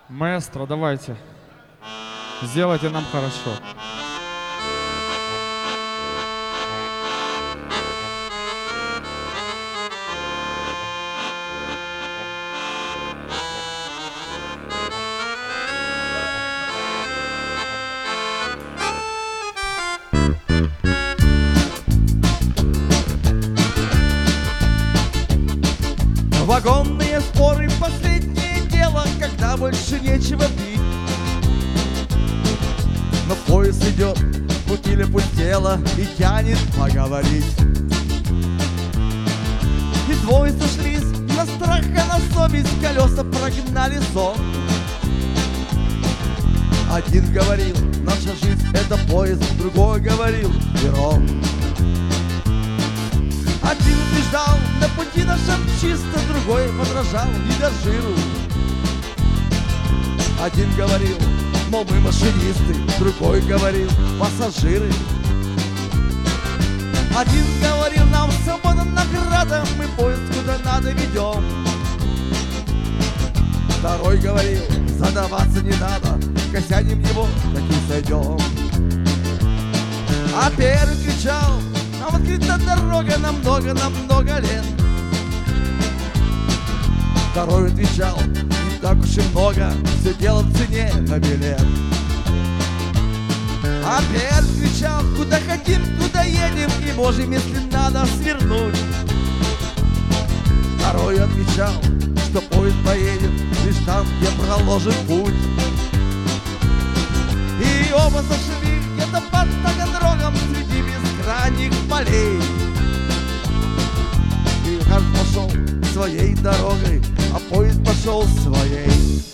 Маэстро, давайте, сделайте нам хорошо. Вагонные споры — последнее дело, когда больше нечего пить. Но поезд идет, бутыль опустела и тянет поговорить. И двое сошлись на страх и на совесть, колеса прогнали сон. Один говорил: наша жизнь — это поезд, другой говорил: перрон. Один убеждал: на пути нашем чисто, другой подражал видожиру. Один говорил: мол, мы машинисты, другой говорил: пассажиры. Один говорил: нам свобода награда, мы поезд куда надо ведем. Второй говорил: задаваться не надо, косянем его, так и сойдем. А первый кричал: нам открыта дорога на много лет. Второй отвечал: не так уж и много, все дело в цене на билет. А первый кричал: куда хотим, туда едем, и можем, если надо, свернуть. Второй отвечал, что поезд поедет лишь там, где проложен путь. И оба сошли где-то под Таганрогом среди бескрайних полей. И каждый пошел своей дорогой, а поезд пошел своей.